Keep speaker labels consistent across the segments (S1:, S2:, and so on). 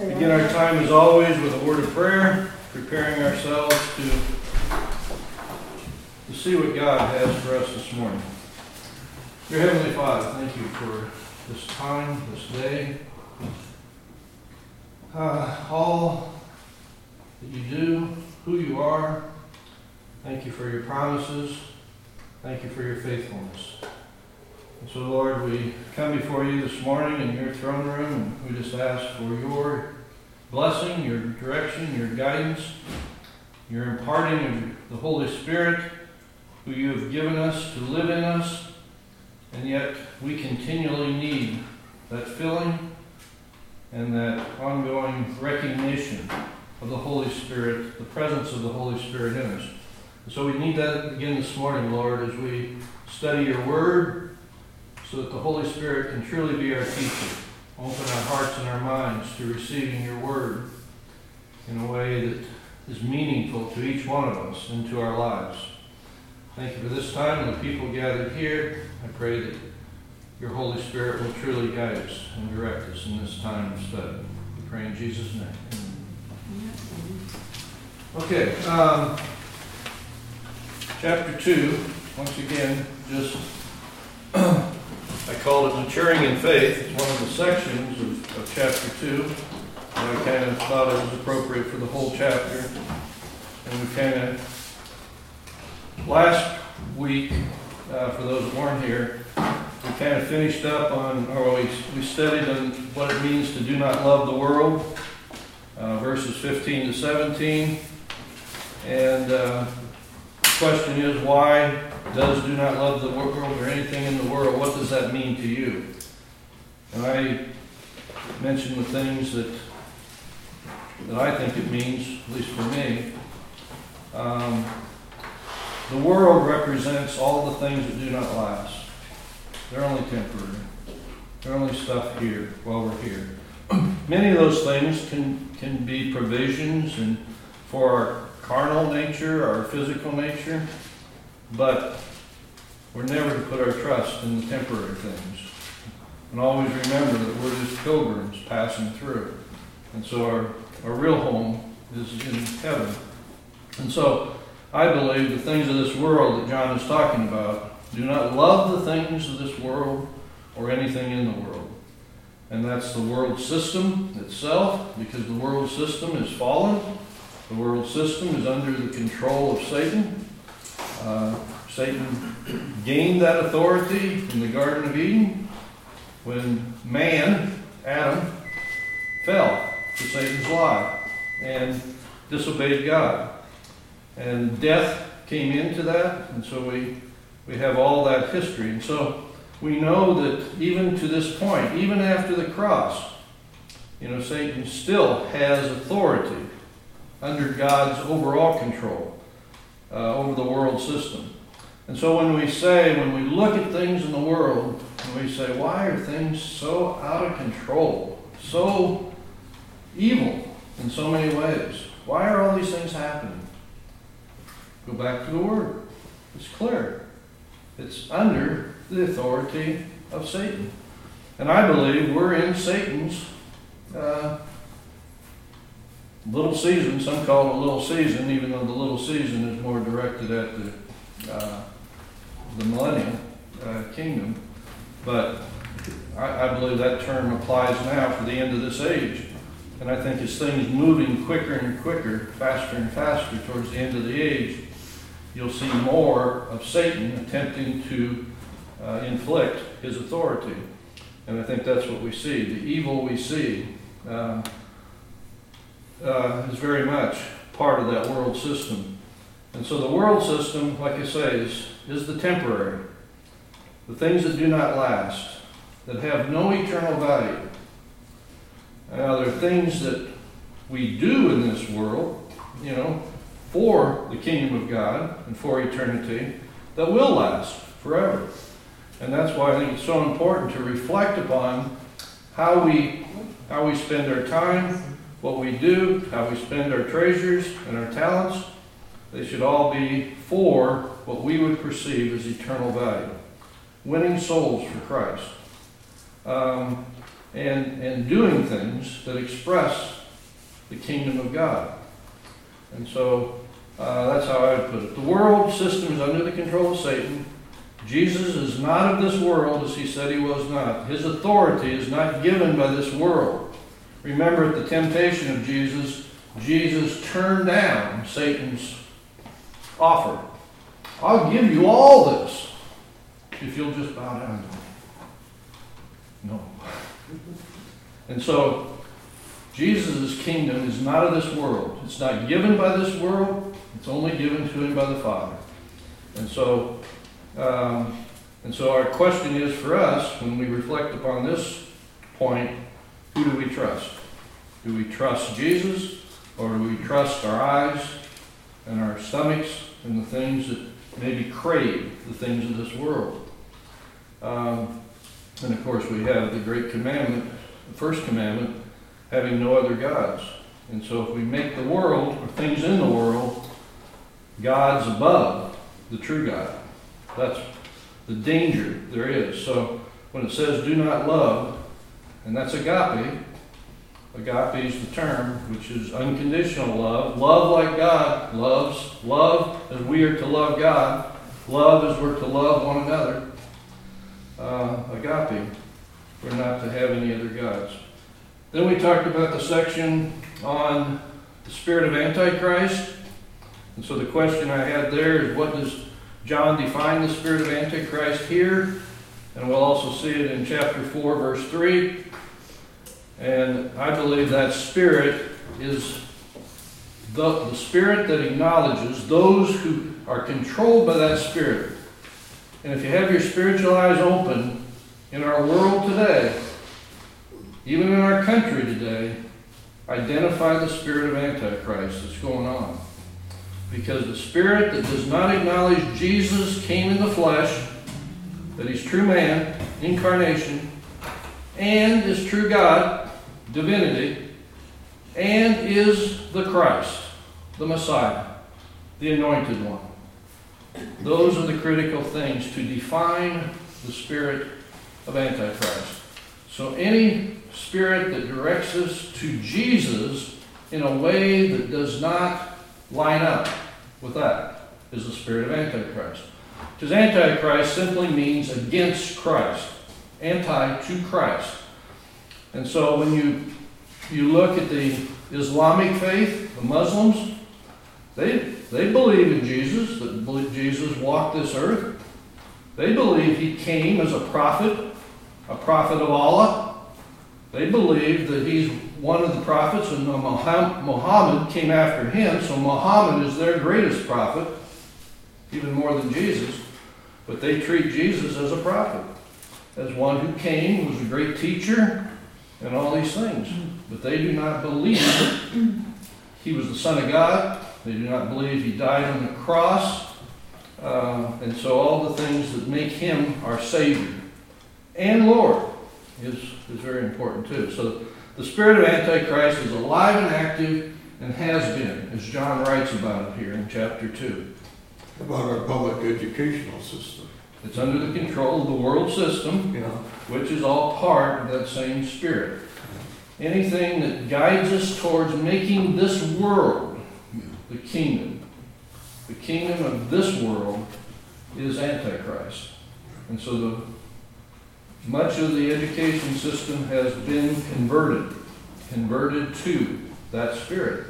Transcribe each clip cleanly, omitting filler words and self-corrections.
S1: Begin our time as always with a word of prayer, preparing ourselves to see what God has for us this morning. Dear Heavenly Father, thank you for this time, this day, all that you do, who you are. Thank you for your promises. Thank you for your faithfulness. And so, Lord, we come before you this morning in your throne room, and we just ask for your blessing, your direction, your guidance, your imparting of the Holy Spirit, who you have given us to live in us, and yet we continually need that filling and that ongoing recognition of the Holy Spirit, the presence of the Holy Spirit in us. And so we need that again this morning, Lord, as we study your word, so that the Holy Spirit can truly be our teacher. Open our hearts and our minds to receiving your word in a way that is meaningful to each one of us and to our lives. Thank you for this time and the people gathered here. I pray that your Holy Spirit will truly guide us and direct us in this time of study. We pray in Jesus' name. Okay, chapter 2, once again, just I called it Maturing in Faith. It's one of the sections of chapter 2. And I kind of thought it was appropriate for the whole chapter. And we kind of, last week, for those that weren't here, we kind of finished up on, or we studied on what it means to do not love the world, verses 15 to 17. And the question is, why does do not love the world or anything in the world? What does that mean to you? And I mentioned the things that I think it means, at least for me. The world represents all the things that do not last. They're only temporary. They're only stuff here while we're here. Many of those things can be provisions and for our carnal nature, our physical nature, but we're never to put our trust in the temporary things. And always remember that we're just pilgrims passing through. And so our real home is in heaven. And so I believe the things of this world that John is talking about, do not love the things of this world or anything in the world. And that's the world system itself, because the world system is fallen. The world system is under the control of Satan. Satan gained that authority in the Garden of Eden when man, Adam, fell to Satan's lie and disobeyed God. And death came into that, and so we have all that history. And so we know that even to this point, even after the cross, Satan still has authority under God's overall control over the world system. And so when we look at things in the world, and we say, why are things so out of control, so evil in so many ways? Why are all these things happening? Go back to the Word. It's clear. It's under the authority of Satan. And I believe we're in Satan's little season. Some call it a little season, even though the little season is more directed at the millennial kingdom. But I believe that term applies now for the end of this age. And I think as things moving quicker and quicker, faster and faster towards the end of the age, you'll see more of Satan attempting to inflict his authority. And I think that's what we see. The evil we see is very much part of that world system. And so the world system, like I say, is the temporary. The things that do not last, that have no eternal value. Now, there are things that we do in this world, for the kingdom of God and for eternity, that will last forever. And that's why I think it's so important to reflect upon how we spend our time, what we do, how we spend our treasures and our talents. They should all be for what we would perceive as eternal value. Winning souls for Christ. and doing things that express the kingdom of God. And so that's how I would put it. The world system is under the control of Satan. Jesus is not of this world, as he said he was not. His authority is not given by this world. Remember, at the temptation of Jesus, Jesus turned down Satan's offer. I'll give you all this if you'll just bow down to me. No. And so, Jesus' kingdom is not of this world. It's not given by this world. It's only given to him by the Father. And so our question is for us, when we reflect upon this point, who do we trust? Do we trust Jesus, or do we trust our eyes and our stomachs and the things that maybe crave the things of this world? And of course we have the great commandment, the first commandment, having no other gods. And so if we make the world, or things in the world, gods above the true God, that's the danger there is. So when it says do not love, and that's agape, agape is the term, which is unconditional love. Love like God loves. Love as we are to love God. Love as we're to love one another. Agape. We're not to have any other gods. Then we talked about the section on the spirit of Antichrist. And so the question I had there is, what does John define the spirit of Antichrist here? And we'll also see it in chapter 4, verse 3. And I believe that spirit is the spirit that acknowledges those who are controlled by that spirit. And if you have your spiritual eyes open in our world today, even in our country today, identify the spirit of Antichrist that's going on. Because the spirit that does not acknowledge Jesus came in the flesh, that he's true man, incarnation, and is true God, divinity, and is the Christ, the Messiah, the anointed one. Those are the critical things to define the spirit of Antichrist. So any spirit that directs us to Jesus in a way that does not line up with that is the spirit of Antichrist. Because Antichrist simply means against Christ, anti to Christ. And so when you look at the Islamic faith, the Muslims, they believe in Jesus, that believe Jesus walked this earth. They believe he came as a prophet of Allah. They believe that he's one of the prophets, and Muhammad came after him, so Muhammad is their greatest prophet, even more than Jesus. But they treat Jesus as a prophet, as one who came, was a great teacher, and all these things. But they do not believe he was the Son of God. They do not believe he died on the cross. And so all the things that make him our Savior and Lord is very important too. So the spirit of Antichrist is alive and active and has been, as John writes about it here in chapter 2.
S2: About our public educational system.
S1: It's under the control of the world system, which is all part of that same spirit. Anything that guides us towards making this world the kingdom of this world is Antichrist. And so much of the education system has been converted to that spirit.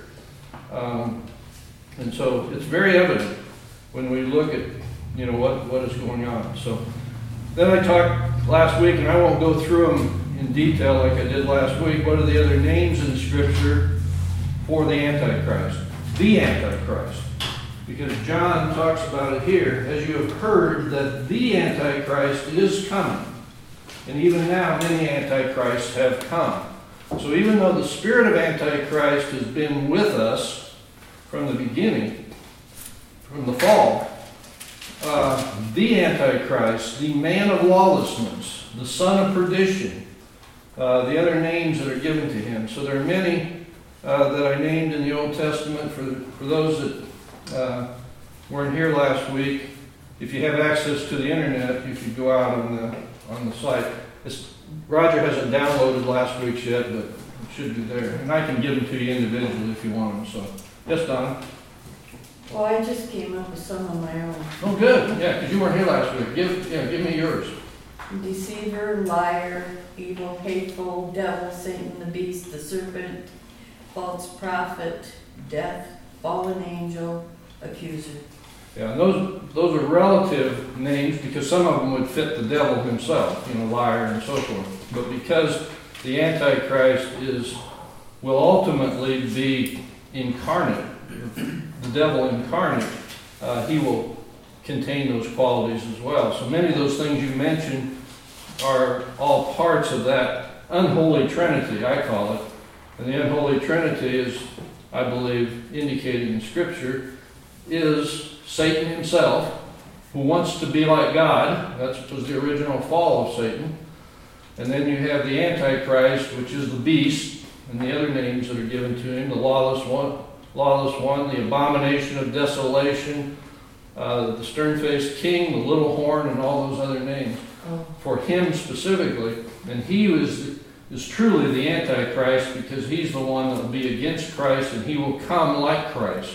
S1: And so it's very evident when we look at what is going on. So then I talked last week, and I won't go through them in detail like I did last week. What are the other names in Scripture for the Antichrist? The Antichrist. Because John talks about it here, as you have heard that the Antichrist is coming. And even now, many Antichrists have come. So even though the spirit of Antichrist has been with us from the beginning, from the fall, the Antichrist, the man of lawlessness, the son of perdition, the other names that are given to him. So there are many that I named in the Old Testament. For those that weren't here last week, if you have access to the internet, you could go out on the site. Roger hasn't downloaded last week's yet, but it should be there. And I can give them to you individually if you want them, so. Yes, Donna?
S3: Well, I just came up with some of my own.
S1: Oh, good, yeah, because you weren't here last week. Give me yours.
S3: Deceiver, liar, evil, hateful, devil, Satan, the beast, the serpent, false prophet, death, fallen angel, accuser.
S1: Yeah, and those are relative names because some of them would fit the devil himself, liar and so forth. But because the Antichrist will ultimately be incarnate, the devil incarnate, he will contain those qualities as well. So many of those things you mentioned are all parts of that unholy trinity, I call it. And the unholy trinity is, I believe, indicated in Scripture, is Satan himself, who wants to be like God. That was the original fall of Satan. And then you have the Antichrist, which is the beast, and the other names that are given to him, the lawless one, the abomination of desolation, the stern-faced king, the little horn, and all those other names. For him specifically, and he is truly the Antichrist because he's the one that will be against Christ, and he will come like Christ.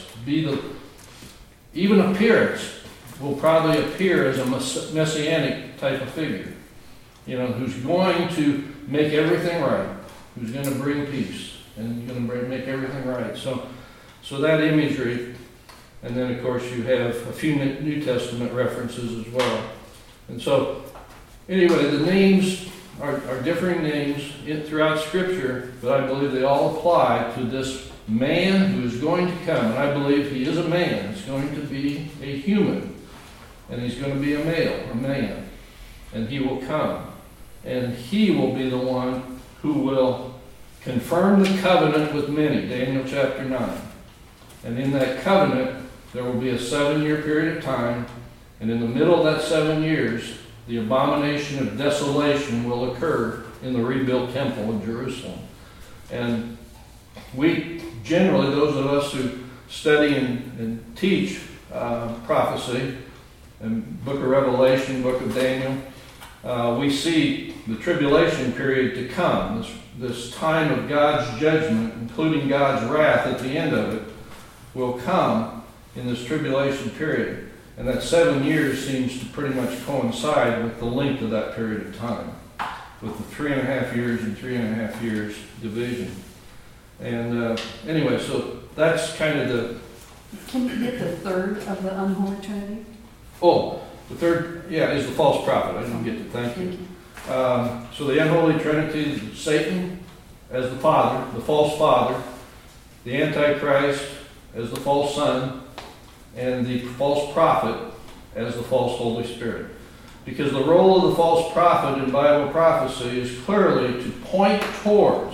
S1: Even appearance will probably appear as a messianic type of figure, who's going to make everything right, who's going to bring peace, and going to make everything right. So that imagery, and then of course you have a few New Testament references as well. And so, anyway, the names are differing names throughout Scripture, but I believe they all apply to this man who is going to come. And I believe he is a man. He's going to be a human. And he's going to be a man. And he will come. And he will be the one who will confirm the covenant with many, Daniel chapter 9. And in that covenant, there will be a 7-year period of time. And in the middle of that 7 years, the abomination of desolation will occur in the rebuilt temple in Jerusalem. And we generally, those of us who study and teach prophecy, and book of Revelation, book of Daniel, we see the tribulation period to come, this time of God's judgment, including God's wrath at the end of it, will come in this tribulation period. And that 7 years seems to pretty much coincide with the length of that period of time, with the 3.5 years and 3.5 years division. And anyway, so that's kind of the...
S4: Can you get the third of the unholy trinity?
S1: Oh, the third, is the false prophet. I didn't get to thank you. So the unholy trinity, Satan as the father, the false father, the Antichrist as the false son, and the false prophet as the false Holy Spirit. Because the role of the false prophet in Bible prophecy is clearly to point towards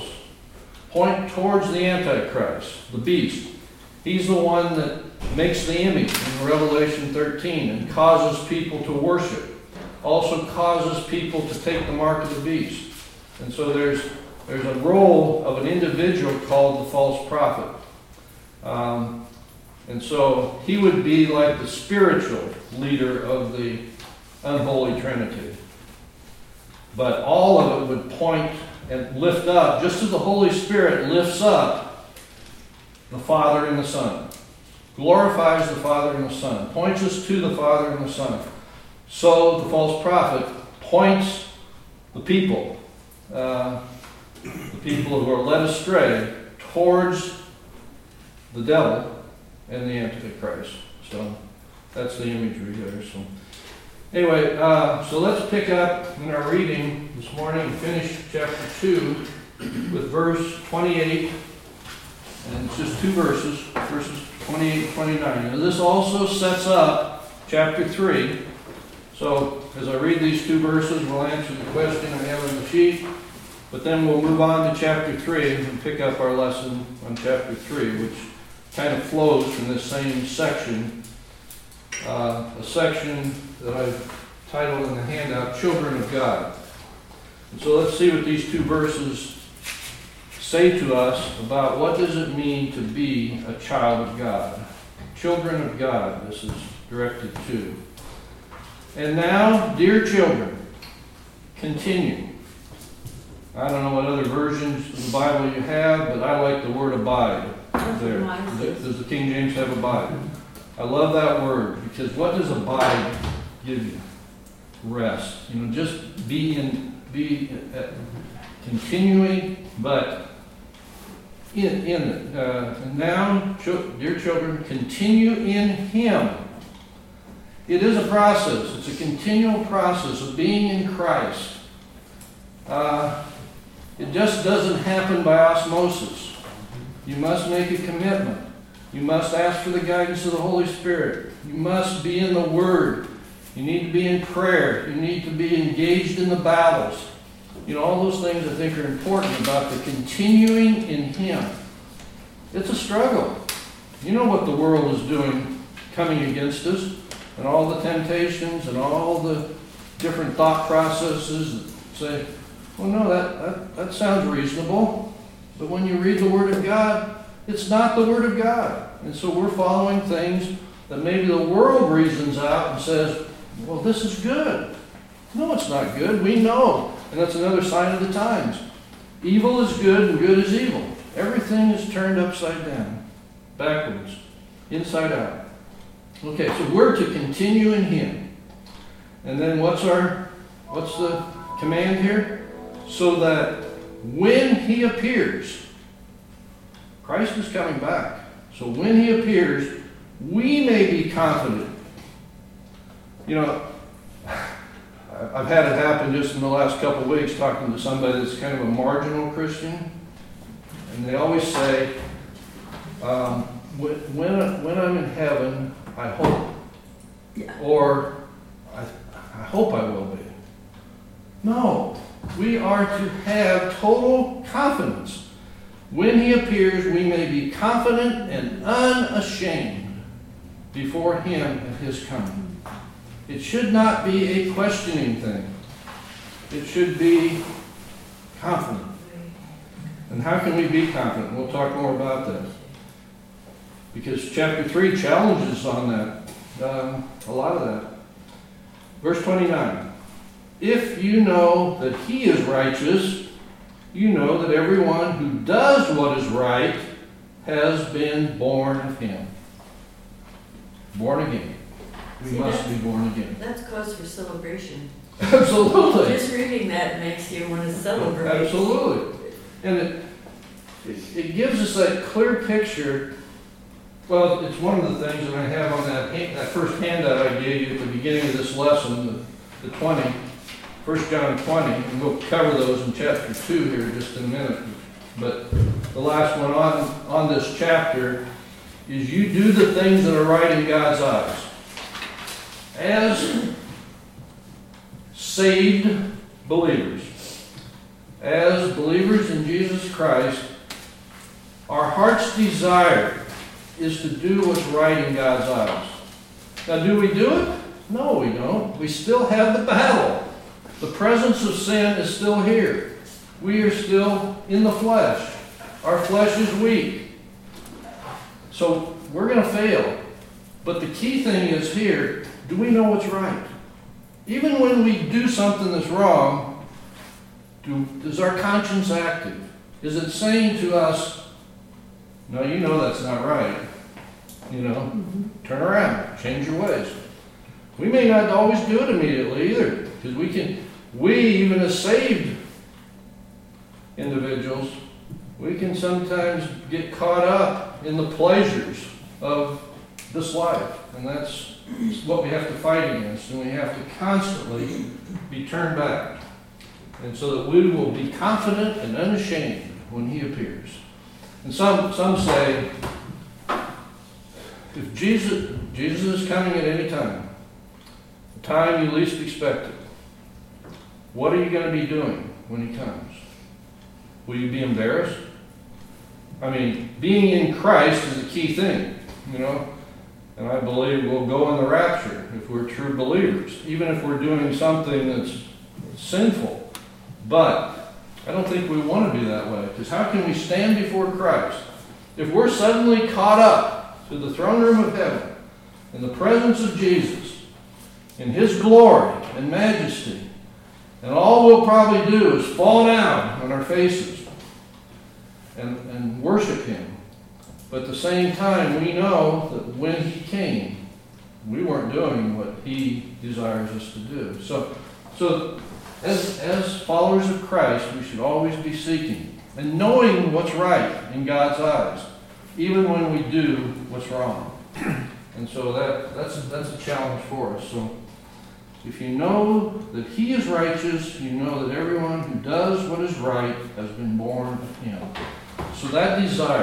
S1: the Antichrist, the beast. He's the one that makes the image in Revelation 13 and causes people to worship. Also causes people to take the mark of the beast. And so there's a role of an individual called the false prophet. And so he would be like the spiritual leader of the unholy trinity. But all of it would point and lift up, just as the Holy Spirit lifts up the Father and the Son, glorifies the Father and the Son, points us to the Father and the Son. So the false prophet points the people who are led astray towards the devil and the Antichrist. So that's the imagery there. So anyway, so let's pick up in our reading this morning and finish chapter 2 with verse 28. And it's just 2 verses 28 and 29. And this also sets up chapter 3. So as I read these 2 verses, we'll answer the question I have on the sheet. But then we'll move on to chapter 3 and pick up our lesson on chapter 3, which kind of flows from this same section, a section that I've titled in the handout, Children of God. And so let's see what these 2 verses say to us about what does it mean to be a child of God. Children of God, this is directed to. And now, dear children, continue I don't know what other versions of the Bible you have, but I like the word abide there. Does the King James have abide? I love that word, because what does abide give you? Rest. Just be continuing, but now, dear children, continue in Him. It is a process. It's a continual process of being in Christ. It just doesn't happen by osmosis. You must make a commitment. You must ask for the guidance of the Holy Spirit. You must be in the Word. You need to be in prayer. You need to be engaged in the battles. All those things I think are important about the continuing in Him. It's a struggle. You know what the world is doing, coming against us, and all the temptations and all the different thought processes that say, well, no, that sounds reasonable. But when you read the Word of God, it's not the Word of God. And so we're following things that maybe the world reasons out and says, well, this is good. No, it's not good. We know. And that's another sign of the times. Evil is good and good is evil. Everything is turned upside down, backwards, inside out. Okay, so we're to continue in Him. And then what's the command here? So that when He appears, Christ is coming back. So when He appears, we may be confident. I've had it happen just in the last couple of weeks talking to somebody that's kind of a marginal Christian. And they always say, when I'm in heaven, I hope.
S4: Yeah.
S1: Or, I hope I will be. No. We are to have total confidence. When He appears, we may be confident and unashamed before Him at His coming. It should not be a questioning thing. It should be confident. And how can we be confident? We'll talk more about that. Because chapter 3 challenges on that, a lot of that. Verse 29. If you know that He is righteous, you know that everyone who does what is right has been born of Him. Born again. We must be born again.
S3: That's cause for celebration.
S1: Absolutely.
S3: Just reading that makes you want to celebrate.
S1: Absolutely. And it gives us that clear picture. Well, it's one of the things that I have on that first handout I gave you at the beginning of this lesson, the 20, 1 John 20, and we'll cover those in chapter 2 here in just a minute. But the last one on this chapter is you do the things that are right in God's eyes. As saved believers, as believers in Jesus Christ, our heart's desire is to do what's right in God's eyes. Now, do we do it? No, we don't. We still have the battle. The presence of sin is still here. We are still in the flesh. Our flesh is weak. So we're going to fail. But the key thing is here, do we know what's right? Even when we do something that's wrong, is our conscience active? Is it saying to us, no, you know that's not right. Turn around, change your ways. We may not always do it immediately either, because we, even as saved individuals, we can sometimes get caught up in the pleasures of this life. And that's what we have to fight against. And we have to constantly be turned back. And so that we will be confident and unashamed when He appears. And some say, if Jesus is coming at any time, the time you least expect it, what are you going to be doing when He comes? Will you be embarrassed? I mean, being in Christ is a key thing, and I believe we'll go in the rapture if we're true believers, even if we're doing something that's sinful. But I don't think we want to be that way, because how can we stand before Christ if we're suddenly caught up to the throne room of heaven in the presence of Jesus, in His glory and majesty, And all we'll probably do is fall down on our faces and worship Him. But at the same time, we know that when He came, we weren't doing what He desires us to do. So as followers of Christ, we should always be seeking and knowing what's right in God's eyes, even when we do what's wrong. And so that's a challenge for us. So if you know that He is righteous, you know that everyone who does what is right has been born of Him. So that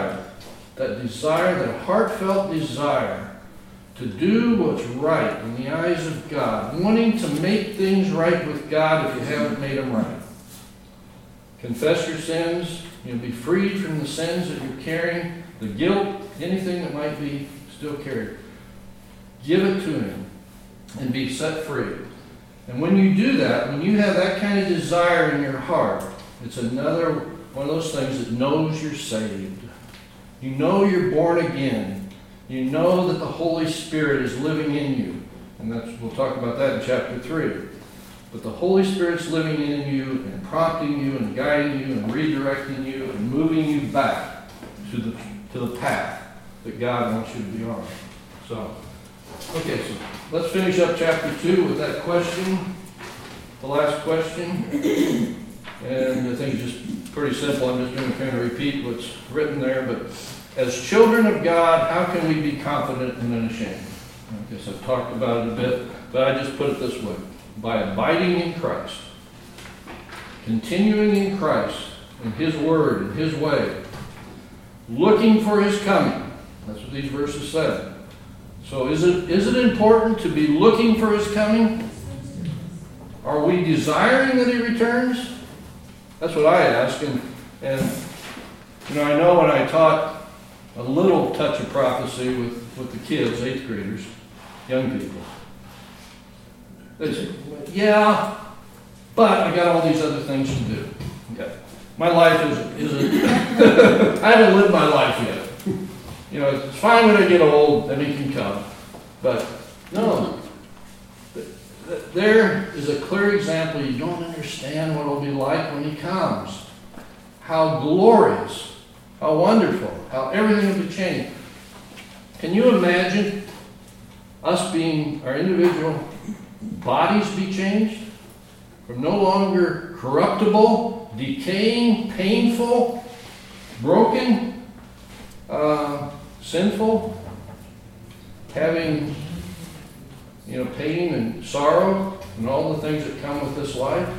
S1: heartfelt desire to do what's right in the eyes of God, wanting to make things right with God if you haven't made them right. Confess your sins, be freed from the sins that you're carrying, the guilt, anything that might be still carried. Give it to Him and be set free. And when you do that, when you have that kind of desire in your heart, it's another one of those things that knows you're saved. You know you're born again. You know that the Holy Spirit is living in you. And we'll talk about that in chapter 3. But the Holy Spirit's living in you and prompting you and guiding you and redirecting you and moving you back to the path that God wants you to be on. So let's finish up chapter 2 with that question, the last question. And I think it's just pretty simple. I'm just going to kind of repeat what's written there. But as children of God, how can we be confident and unashamed? I guess I've talked about it a bit, but I just put it this way. By abiding in Christ, continuing in Christ, in His Word, in His way, looking for His coming. That's what these verses say. So is it important to be looking for His coming? Are we desiring that He returns? That's what I ask. And I know when I taught a little touch of prophecy with the kids, 8th graders, young people, they say, yeah, but I got all these other things to do. Okay. My life isn't I haven't lived my life yet. It's fine when I get old, then He can come. But no, there is a clear example. You don't understand what it'll be like when He comes. How glorious, how wonderful, how everything will be changed. Can you imagine us being, our individual bodies be changed? From no longer corruptible, decaying, painful, broken, sinful, having pain and sorrow and all the things that come with this life,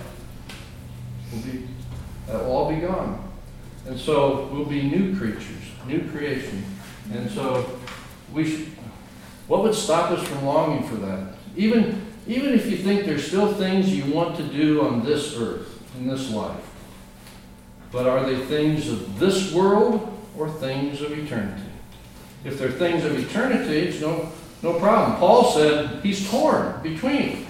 S1: that will all be gone. And so we'll be new creatures, new creation. And so what would stop us from longing for that? Even if you think there's still things you want to do on this earth, in this life. But are they things of this world or things of eternity? If they're things of eternity, it's no problem. Paul said he's torn between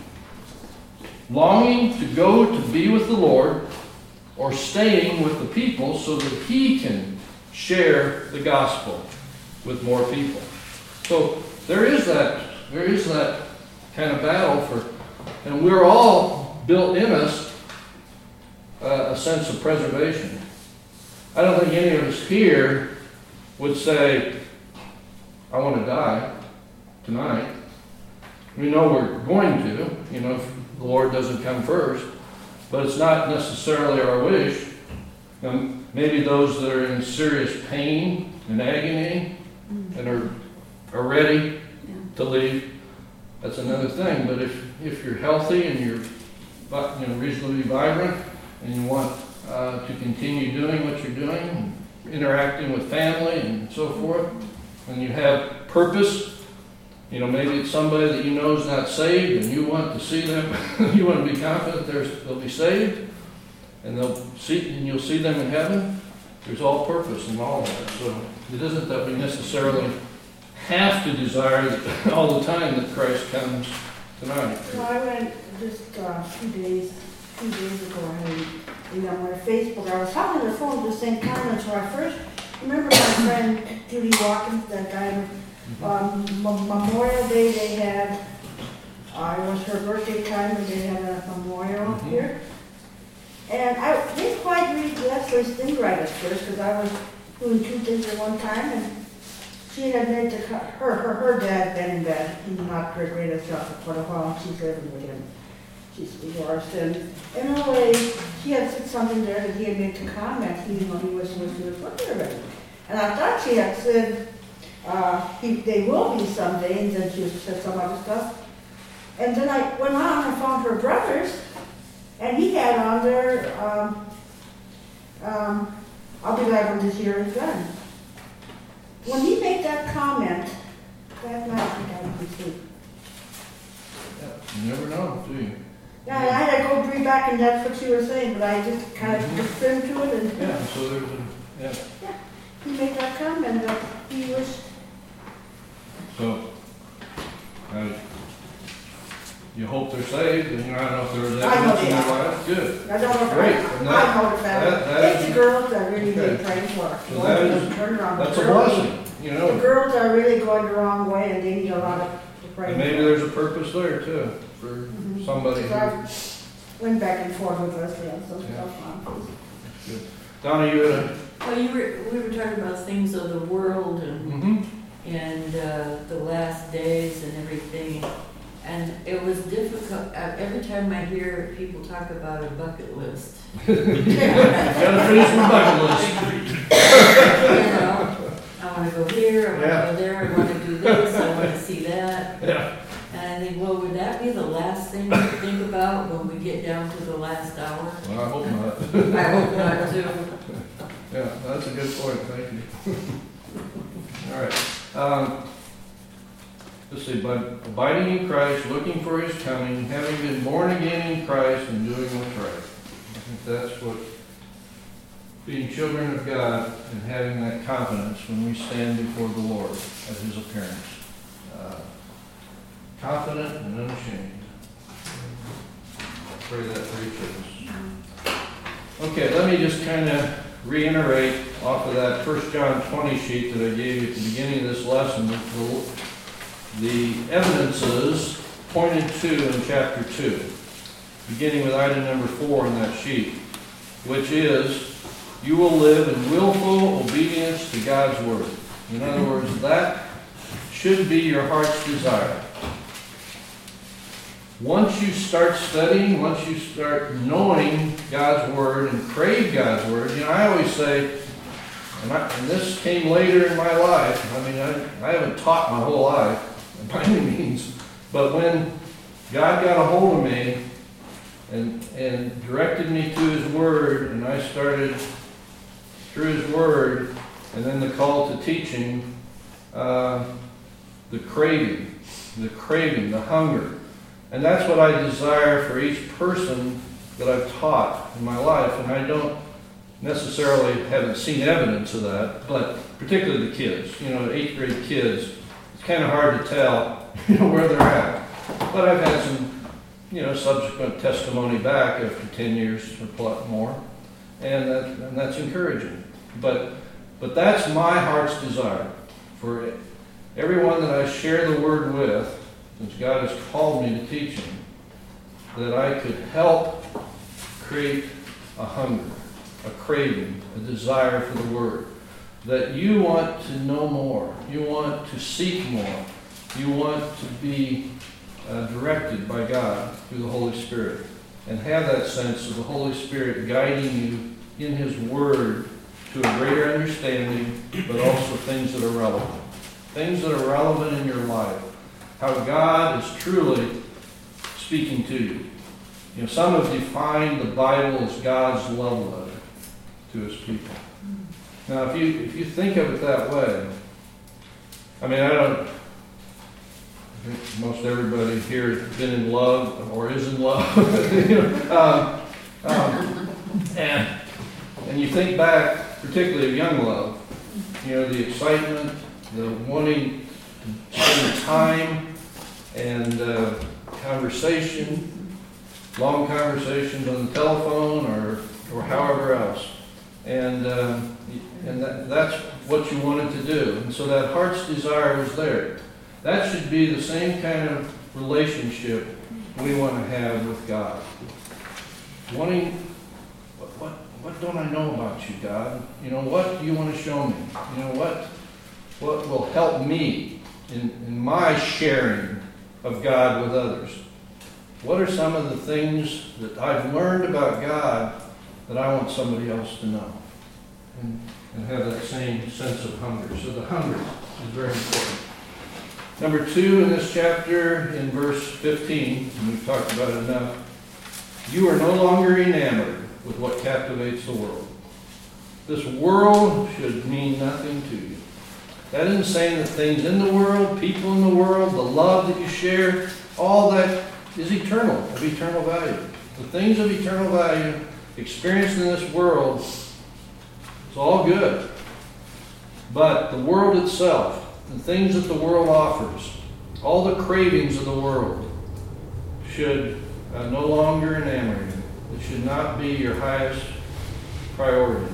S1: longing to go to be with the Lord or staying with the people so that he can share the gospel with more people. So there is that kind of battle and we're all built in us a sense of preservation. I don't think any of us here would say, I want to die tonight. We know we're going to, if the Lord doesn't come first, but it's not necessarily our wish. Maybe those that are in serious pain and agony and are ready to leave, that's another thing. But if you're healthy and you're reasonably vibrant and you want to continue doing what you're doing, interacting with family and so forth, and you have purpose, maybe it's somebody that you know is not saved and you want to see them, you want to be confident they'll be saved and you'll see them in heaven. There's all purpose in all of that. So it isn't that we necessarily have to desire all the time that Christ comes tonight.
S3: So I went just 2 days ago, on my Facebook, I was talking on the phone at the same time, and so I first remember my friend Judy Watkins, that guy, Memorial Day they had, it was her birthday time, and they had a memorial here. And I didn't quite read Leslie's thing right at first, because I was doing two things at one time, and she had made her dad been in bed. He's not her greatest job for quite a while, and she's living with him. She's divorced, and in a way, she had said something there that he had made to comment, even though he was working already. And I thought she had said, they will be someday, and then she said some other stuff. And then I went on and found her brothers, and he had on there, I'll be glad when this year is done. When he made that comment, that night I think I was asleep.
S1: You never know, do you?
S3: Yeah, I had to go read back, and that's what you were saying, but I just kind of listened to it, and
S1: Yeah, so there's
S3: he made that comment that he was.
S1: so, you hope they're saved, and I don't know if there was
S3: I know
S1: evidence in
S3: they
S1: their
S3: are.
S1: life. Good.
S3: I don't know if
S1: Great.
S3: I
S1: And
S3: know the family.
S1: that
S3: It's
S1: is-
S3: the girls that really
S1: okay.
S3: need praying for.
S1: So
S3: The
S1: that
S3: ones
S1: is-
S3: turn around.
S1: That's a
S3: The girls-
S1: blessing, you
S3: The
S1: know.
S3: girls are really going the wrong way, and they need a lot of praying.
S1: And maybe there's a purpose there too, for
S3: Mhm.
S1: somebody
S3: So
S1: who.
S3: I went back and forth with Leslie on some
S1: Yeah.
S3: stuff on.
S1: Good. Donna, you had a.
S5: Well, we were talking about things of the world and the last days and everything. And it was difficult, every time I hear people talk about a bucket list.
S1: You gotta finish the bucket list.
S5: You know, I wanna go here, I wanna
S1: Yeah.
S5: go there, I wanna do this, I wanna see that.
S1: Yeah.
S5: And I think, well, would that be the last thing to think about when we get down to the last hour?
S1: Well, I hope not.
S5: I hope not too.
S1: Yeah, that's a good point, thank you. All right. Let's see, by abiding in Christ, looking for His coming, having been born again in Christ, and doing what's right. I think that's what being children of God and having that confidence when we stand before the Lord at His appearance. Confident and unashamed. I pray that for each of us. Okay, let me just kind of reiterate off of that 1 John 20 sheet that I gave you at the beginning of this lesson, the evidences pointed to in chapter 2, beginning with item number 4 in that sheet, which is, you will live in willful obedience to God's word. In other words, that should be your heart's desire. Once you start studying, once you start knowing God's Word and crave God's Word, I always say, and this came later in my life, I haven't taught my whole life, by any means, but when God got a hold of me and directed me to His Word, and I started through His Word, and then the call to teaching, the craving, the hunger. And that's what I desire for each person that I've taught in my life. And I don't necessarily haven't seen evidence of that, but particularly the kids, 8th grade kids, it's kind of hard to tell, where they're at. But I've had some, subsequent testimony back after 10 years or more, and that's encouraging. But that's my heart's desire for everyone that I share the Word with. Since God has called me to teaching, that I could help create a hunger, a craving, a desire for the Word. That you want to know more. You want to seek more. You want to be directed by God through the Holy Spirit. And have that sense of the Holy Spirit guiding you in His Word to a greater understanding, but also things that are relevant. Things that are relevant in your life. How God is truly speaking to you. Some have defined the Bible as God's love letter to His people. Now, if you think of it that way, I think most everybody here has been in love or is in love. And you think back, particularly of young love, the excitement, the wanting to spend time and conversation, long conversations on the telephone or however else. And that's what you wanted to do. And so that heart's desire was there. That should be the same kind of relationship we want to have with God. Wanting what don't I know about you, God? You know, what do you want to show me? You know, what will help me in my sharing of God with others? What are some of the things that I've learned about God that I want somebody else to know? And have that same sense of hunger. So the hunger is very important. Number 2 in this chapter, in verse 15, and we've talked about it enough, you are no longer enamored with what captivates the world. This world should mean nothing to you. That isn't saying that things in the world, people in the world, the love that you share, all that is eternal, of eternal value. The things of eternal value experienced in this world, it's all good. But the world itself, the things that the world offers, all the cravings of the world should no longer enamor you. It should not be your highest priority.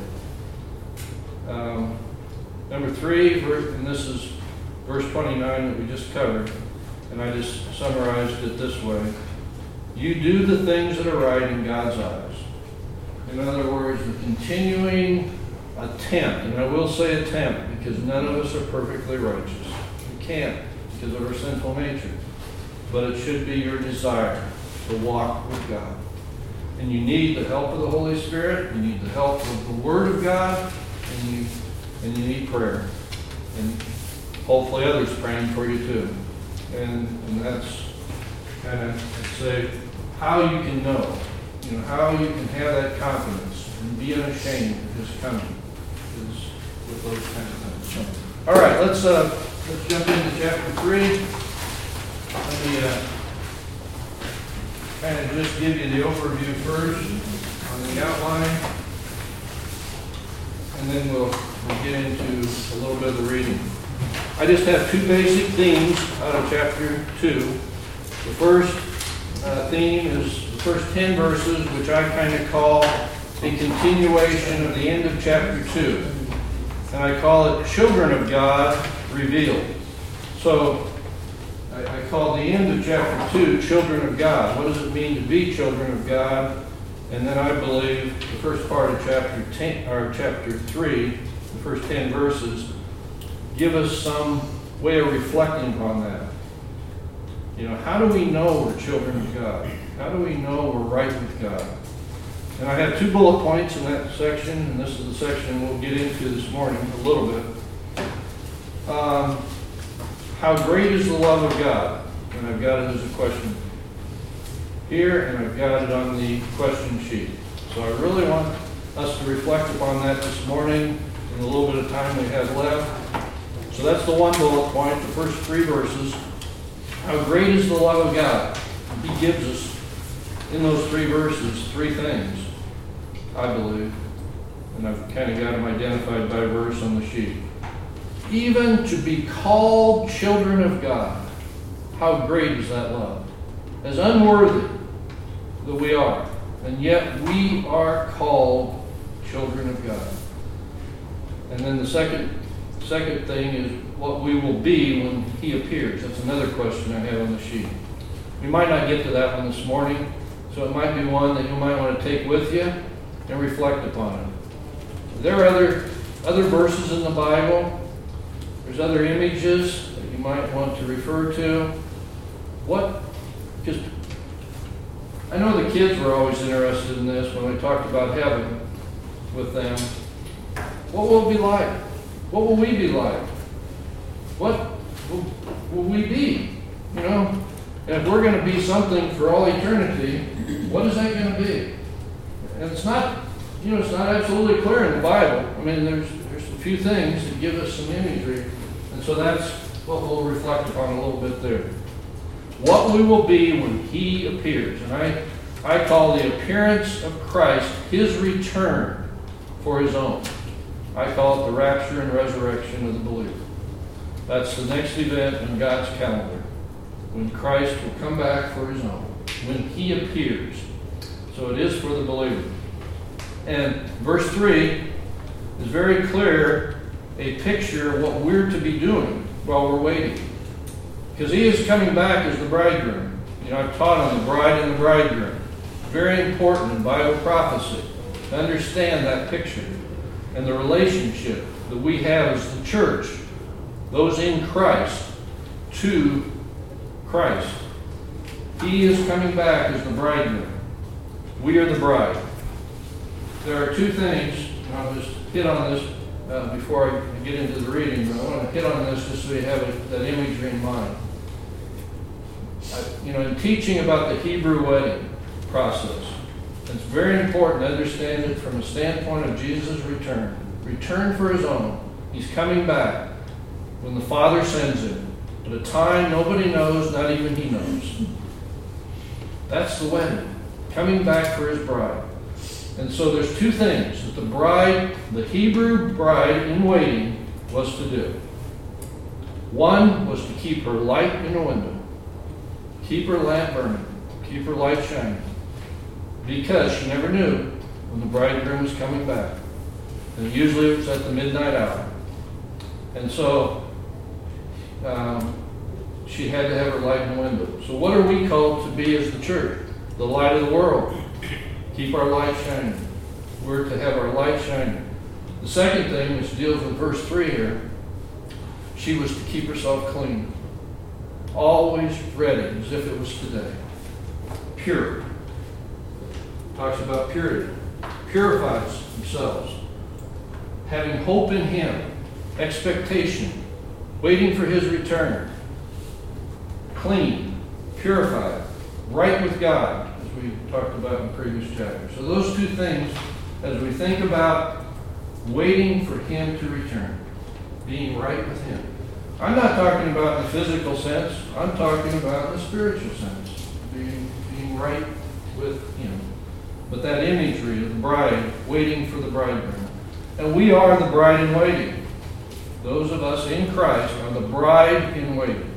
S1: Number 3, and this is verse 29 that we just covered, and I just summarized it this way. You do the things that are right in God's eyes. In other words, the continuing attempt, and I will say attempt because none of us are perfectly righteous. We can't because of our sinful nature. But it should be your desire to walk with God. And you need the help of the Holy Spirit, you need the help of the Word of God, and you need prayer. And hopefully others praying for you too. And that's kind of, I'd say, how you can know, how you can have that confidence and be unashamed of His coming is with those kinds of things. So, all right, let's jump into chapter 3. Let me kind of just give you the overview first on the outline, and then we'll get into a little bit of the reading. I just have 2 basic themes out of chapter 2. The first theme is the first 10 verses, which I kind of call a continuation of the end of chapter 2. And I call it Children of God Revealed. So I call the end of chapter 2 Children of God. What does it mean to be children of God? And then I believe the first part of chapter 3, the first 10 verses, give us some way of reflecting upon that. How do we know we're children of God? How do we know we're right with God? And I have 2 bullet points in that section, and this is the section we'll get into this morning a little bit. How great is the love of God? And I've got it as a question here, and I've got it on the question sheet. So I really want us to reflect upon that this morning in a little bit of time we have left. So that's the 1 bullet point, the first 3 verses. How great is the love of God? He gives us, in those 3 verses, 3 things, I believe. And I've kind of got them identified by verse on the sheet. Even to be called children of God. How great is that love? As unworthy that we are, and yet we are called children of God. And then the second thing is what we will be when He appears. That's another question I have on the sheet. We might not get to that one this morning, so it might be one that you might want to take with you and reflect upon it. There are other verses in the Bible. There's other images that you might want to refer to. Because I know the kids were always interested in this when we talked about heaven with them. What will it be like? What will we be like? What will we be? And if we're going to be something for all eternity, what is that going to be? And it's not absolutely clear in the Bible. I mean, there's a few things that give us some imagery. And so that's what we'll reflect upon a little bit there. What we will be when He appears. And I call the appearance of Christ His return for His own. I call it the rapture and resurrection of the believer. That's the next event in God's calendar, when Christ will come back for His own, when He appears. So it is for the believer. And verse 3 is very clear, a picture of what we're to be doing while we're waiting. Because He is coming back as the bridegroom. I've taught on the bride and the bridegroom. Very important in Bible prophecy. to understand that picture and the relationship that we have as the church, those in Christ, to Christ. He is coming back as the bridegroom. We are the bride. There are two things, and I'll just hit on this before I get into the reading, but I want to hit on this just so you have that imagery in mind. In teaching about the Hebrew wedding process, it's very important to understand it from a standpoint of Jesus' return. Return for his own. He's coming back when the Father sends him. At a time nobody knows, not even he knows. That's the wedding. Coming back for his bride. And so there's two things that the bride, the Hebrew bride in waiting, was to do. One was to keep her light in the window. Keep her lamp burning. Keep her light shining. Because she never knew when the bridegroom was coming back. And usually it was at the midnight hour. And so she had to have her light in the window. So what are we called to be as the church? The light of the world. Keep our light shining. We're to have our light shining. The second thing, which deals with verse 3 here, she was to keep herself clean. Always ready, as if it was today. Pure. Talks about purity. Purifies themselves. Having hope in him. Expectation. Waiting for his return. Clean. Purified. Right with God, as we talked about in the previous chapter. So those two things, as we think about waiting for him to return. Being right with him. I'm not talking about in the physical sense. I'm talking about in the spiritual sense. Being right with him. But that imagery of the bride waiting for the bridegroom. And we are the bride in waiting. Those of us in Christ are the bride in waiting.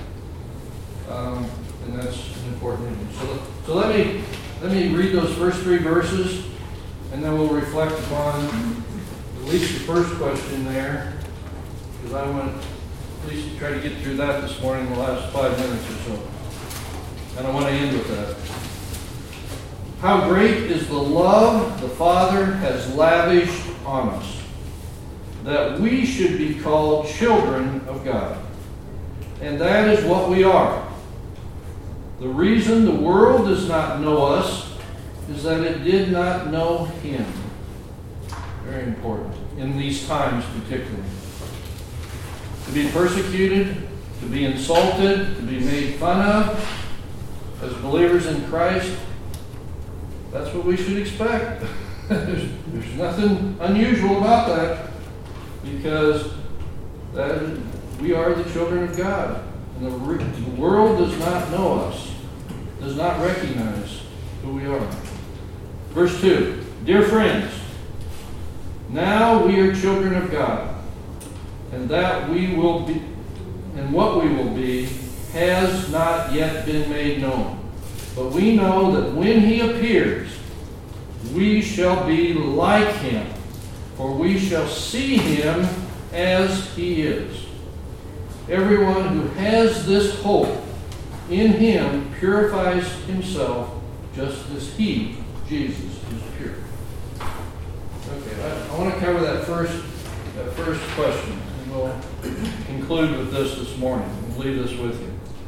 S1: And that's an important image. So let me read those first three verses, and then we'll reflect upon at least the first question there, because I want at least try to get through that this morning in the last 5 minutes or so. And I want to end with that. How great is the love the Father has lavished on us, that we should be called children of God. And that is what we are. The reason the world does not know us is that it did not know him. Very important. In these times particularly. To be persecuted, to be insulted, to be made fun of as believers in Christ, that's what we should expect. There's nothing unusual about that, because we are the children of God. And the world does not know us, does not recognize who we are. Verse 2, dear friends, now we are children of God, and that we will be, and what we will be, has not yet been made known. But we know that when he appears, we shall be like him, for we shall see him as he is. Everyone who has this hope in him purifies himself just as he, Jesus, is pure. Okay, I want to cover that first question, and we'll conclude with this morning. We'll leave this with you.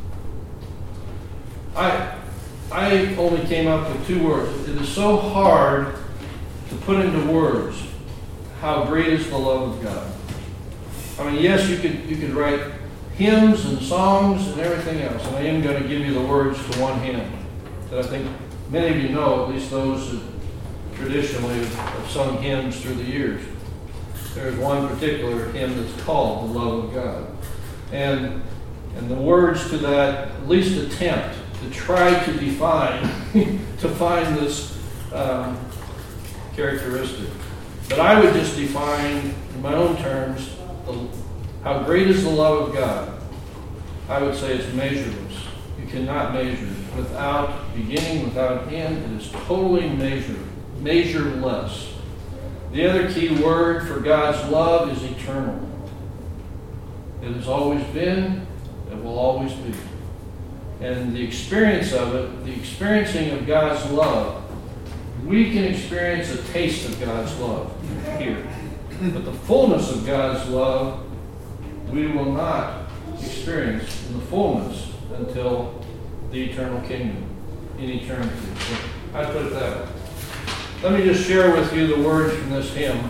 S1: I only came up with 2 words. It is so hard to put into words how great is the love of God. I mean, yes, you could write hymns and songs and everything else, and I am going to give you the words to one hymn that I think many of you know, at least those that traditionally have sung hymns through the years. There's one particular hymn that's called The Love of God. And the words to that at least attempt to try to define, to find this characteristic. But I would just define, in my own terms, how great is the love of God. I would say it's measureless. You cannot measure it. Without beginning, without end, it is totally measureless. The other key word for God's love is eternal. It has always been, it will always be. And the experience of it, the experiencing of God's love, we can experience a taste of God's love here. But the fullness of God's love, we will not experience in the fullness until the eternal kingdom, in eternity. So I put it that way. Let me just share with you the words from this hymn.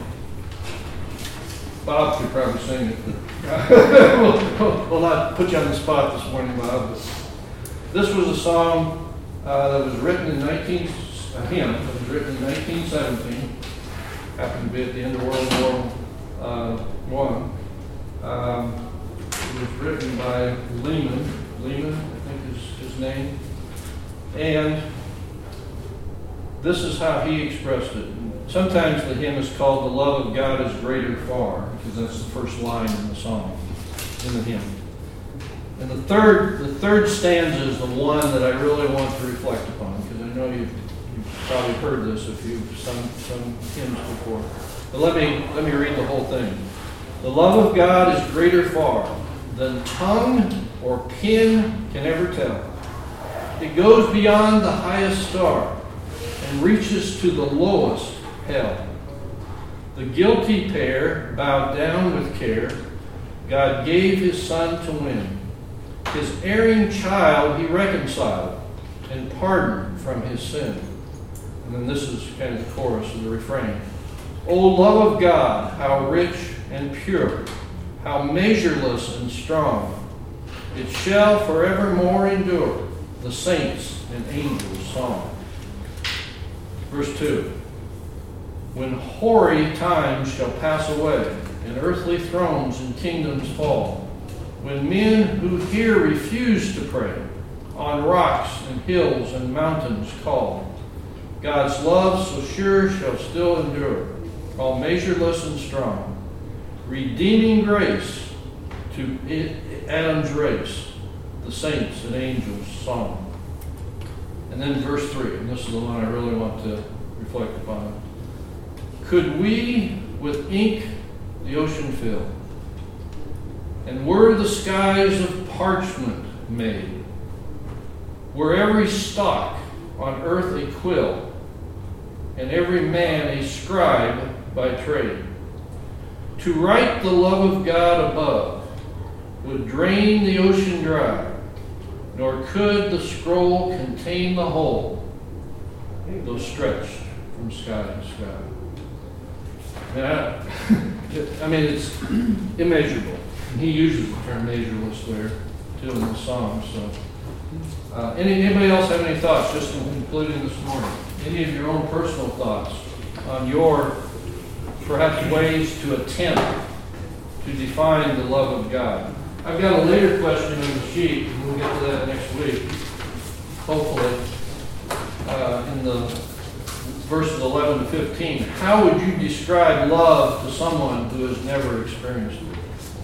S1: Bob could probably sing it, but we'll not put you on the spot this morning, Bob. But this was a song that was written in a hymn that was written in 1917. Happened to be at the end of World War I. It was written by Lehman, I think is his name. And this is how he expressed it. Sometimes the hymn is called "The Love of God is Greater Far," because that's the first line in the song, in the hymn. And the third stanza is the one that I really want to reflect upon, because I know you've probably heard this if you've sung hymns before. But let me read the whole thing. The love of God is greater far than tongue or pen can ever tell. It goes beyond the highest star and reaches to the lowest hell. The guilty pair bowed down with care. God gave his Son to win. His erring child he reconciled and pardoned from his sin. And then this is kind of the chorus of the refrain. O love of God, how rich and pure, how measureless and strong. It shall forevermore endure the saints and angels' song. Verse 2. When hoary times shall pass away, and earthly thrones and kingdoms fall, when men who here refuse to pray, on rocks and hills and mountains call, God's love so sure shall still endure, all measureless and strong, redeeming grace to Adam's race, the saints and angels' song. And then verse 3, and this is the one I really want to reflect upon. Could we with ink the ocean fill, and were the skies of parchment made, were every stalk on earth a quill, and every man a scribe by trade, to write the love of God above would drain the ocean dry, nor could the scroll contain the whole, though stretched from sky to sky. I mean, it's immeasurable. And he uses the term measureless there, too, in the song. So, anybody else have any thoughts, just in concluding this morning? Any of your own personal thoughts on your, perhaps, ways to attempt to define the love of God? I've got a later question on the sheet, and we'll get to that next week, hopefully, in the verses 11 to 15. How would you describe love to someone who has never experienced it?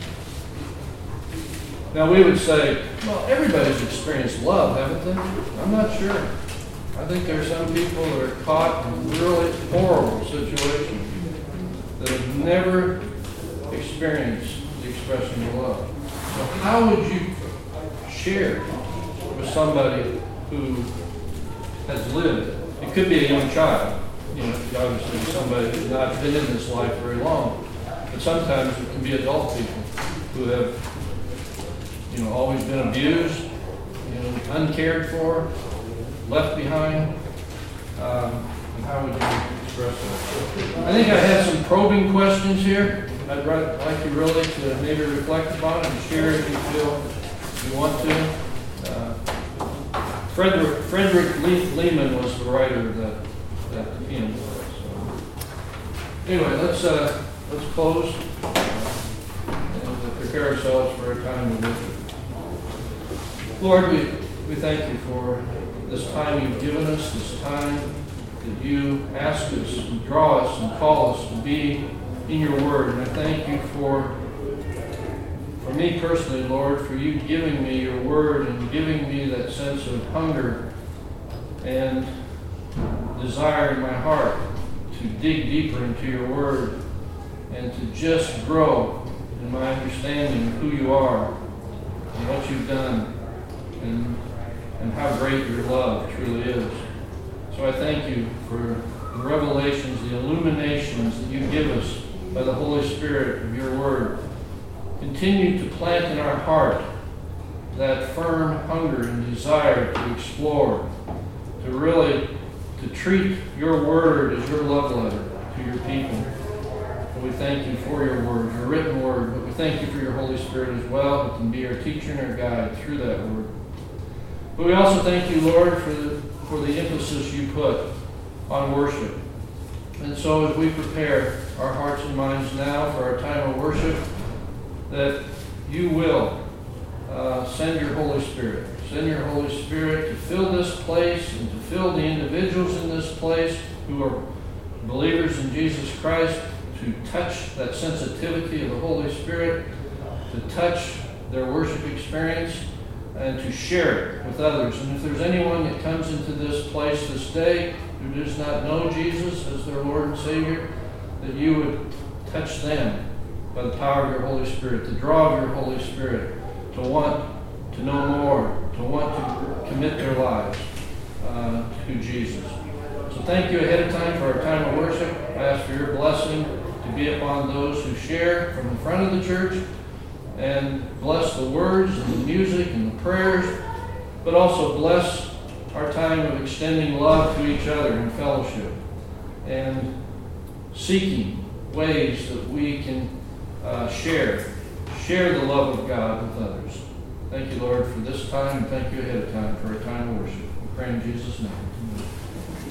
S1: Now we would say, well, everybody's experienced love, haven't they? I'm not sure. I think there are some people that are caught in really horrible situations that have never experienced the expression of love. So how would you share with somebody who has lived? It could be a young child, obviously somebody who's not been in this life very long. But sometimes it can be adult people who have, always been abused, uncared for, left behind. And how would you express that? I think I have some probing questions here. I'd like you really to maybe reflect upon and share if you feel you want to. Frederick Lehman was the writer of that hymn. So, anyway, let's close and prepare ourselves for a time of worship. Lord, we thank you for this time you've given us, this time that you ask us and draw us and call us to be in your word. And I thank you for me personally, Lord, for you giving me your word and giving me that sense of hunger and desire in my heart to dig deeper into your word and to just grow in my understanding of who you are and what you've done and how great your love truly is. So I thank you for the revelations, the illuminations that you give us by the Holy Spirit of your word. Continue to plant in our heart that firm hunger and desire to explore, to treat your word as your love letter to your people. And we thank you for your word, your written word, but we thank you for your Holy Spirit as well, who can be our teacher and our guide through that word. But we also thank you, Lord, for the emphasis you put on worship. And so as we prepare our hearts and minds now for our time of worship, that you will send your Holy Spirit. Send your Holy Spirit to fill this place and to fill the individuals in this place who are believers in Jesus Christ, to touch that sensitivity of the Holy Spirit, to touch their worship experience, and to share it with others. And if there's anyone that comes into this place this day who does not know Jesus as their Lord and Savior, that you would touch them by the power of your Holy Spirit, the draw of your Holy Spirit, to want to know more, to want to commit their lives to Jesus. So thank you ahead of time for our time of worship. I ask for your blessing to be upon those who share from the front of the church, and bless the words and the music and the prayers, but also bless our time of extending love to each other in fellowship and seeking ways that we can share the love of God with others. Thank you, Lord, for this time, and thank you ahead of time for our time of worship. We pray in Jesus' name. Amen.